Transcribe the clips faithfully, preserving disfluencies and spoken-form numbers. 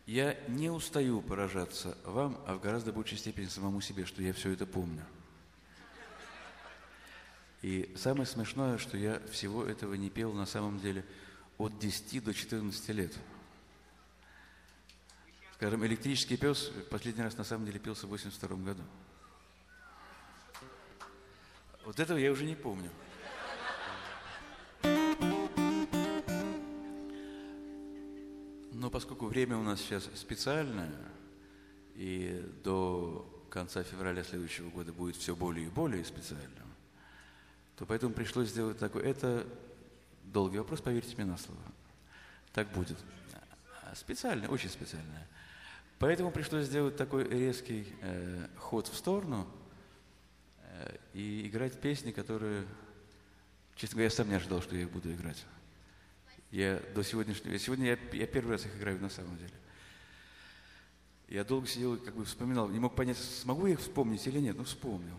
Я не устаю поражаться вам, а в гораздо большей степени самому себе, что я все это помню. И самое смешное, что я всего этого не пел на самом деле от десяти до четырнадцати лет. Скажем, «Электрический пес» последний раз на самом деле пелся в восемьдесят втором году. Вот этого я уже не помню. Но поскольку время у нас сейчас специальное, и до конца февраля следующего года будет все более и более специальным, то поэтому пришлось сделать такой. Это долгий вопрос, поверьте мне на слово. Так будет. Специальное, очень специальное. Поэтому пришлось сделать такой резкий э, ход в сторону э, и играть песни, которые, честно говоря, я сам не ожидал, что я их буду играть. Я до сегодняшнего... Сегодня я, я первый раз их играю на самом деле. Я долго сидел и как бы вспоминал, не мог понять, смогу я их вспомнить или нет, но вспомнил.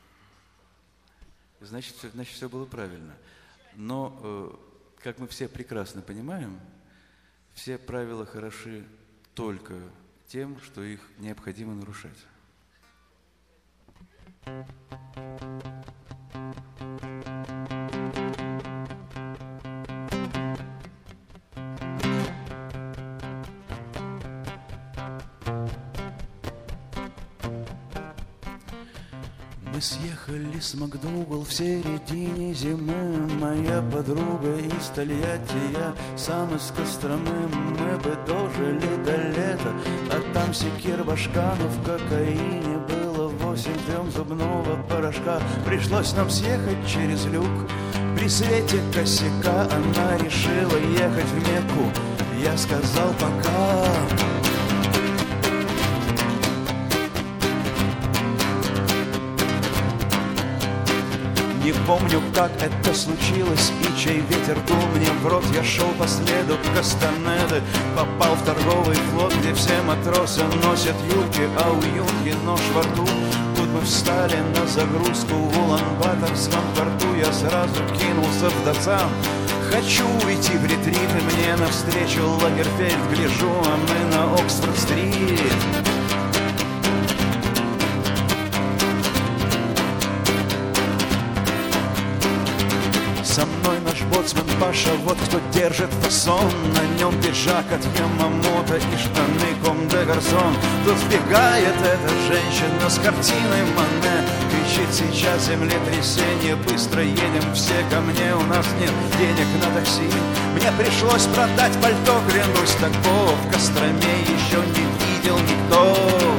Значит, все, значит, все было правильно. Но, э, как мы все прекрасно понимаем, все правила хороши только тем, что их необходимо нарушать. Мы съехали с МакДоугал в середине зимы. Моя подруга из Тольятти, я сам из Костромы. Мы бы дожили до лета, а там секир башка. Но в кокаине было восемь трем зубного порошка. Пришлось нам съехать через люк. При свете косяка она решила ехать в Мекку. Я сказал пока. Не помню, как это случилось и чей ветер дул мне в рот. Я шел по следу Кастанеды, попал в торговый флот, где все матросы носят юбки, а у юнги нож во рту. Тут мы встали на загрузку в Улан-Баторском порту. Я сразу кинулся в Дацан. Хочу уйти в ретрит, и мне навстречу Лагерфельд. Гляжу, а мы на Оксфорд-стрит. Со мной наш боцман Паша, вот кто держит фасон. На нем пиджак от Ямамото и штаны Ком де Гарсон. Тут вбегает эта женщина с картиной Мане. Кричит: сейчас землетрясение, быстро едем все ко мне. У нас нет денег на такси. Мне пришлось продать пальто, клянусь, такого в Костроме еще не видел никто.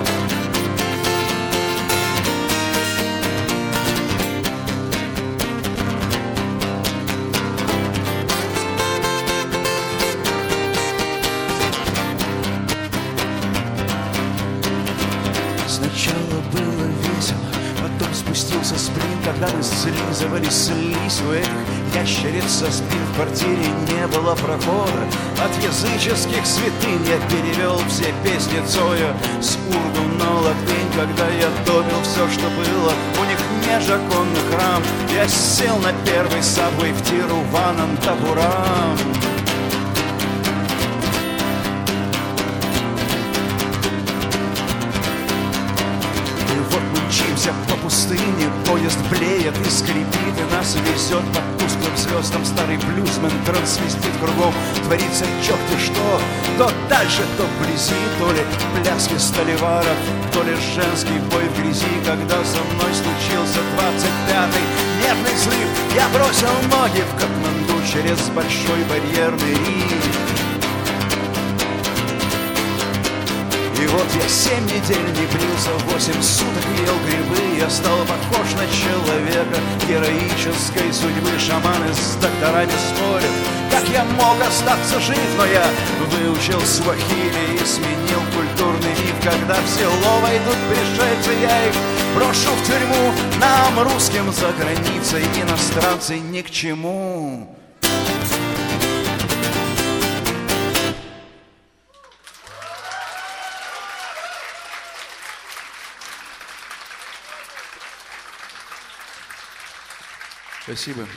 Сначала было весело, потом спустился спринт, когда мы слизывали слизь. У этих ящериц со спин в квартире не было прохода. От языческих святынь я перевел все песни Цоя с урду на латынь. Когда я добил все, что было, у них межоконный храм. Я сел на первый сабвей в Тируванантапурам. Мчимся по пустыне, поезд блеет и скрипит, и нас везет под тусклым звездам старый блюзмен, трансвестит кругом. Творится черти что, то дальше, то вблизи, то ли пляски столеваров, то ли женский бой в грязи. Когда со мной случился двадцать пятый нервный срыв, я бросил ноги в Катманду через большой барьерный риф. И вот я семь недель не брился, восемь суток ел грибы. Я стал похож на человека героической судьбы. Шаманы с докторами спорят, как я мог остаться жив. Но я выучил суахили и сменил культурный миф. Когда в село войдут пришельцы, я их брошу в тюрьму. Нам, русским за границей, иностранцы ни к чему. Спасибо.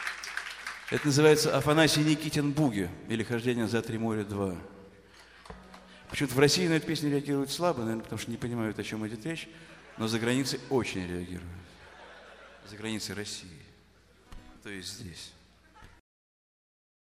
Это называется Афанасий Никитин Буги или Хождение за три моря два. Почему-то в России на эту песню реагируют слабо, наверное, потому что не понимают, о чем идет речь, но за границей очень реагируют. За границей России. То есть здесь.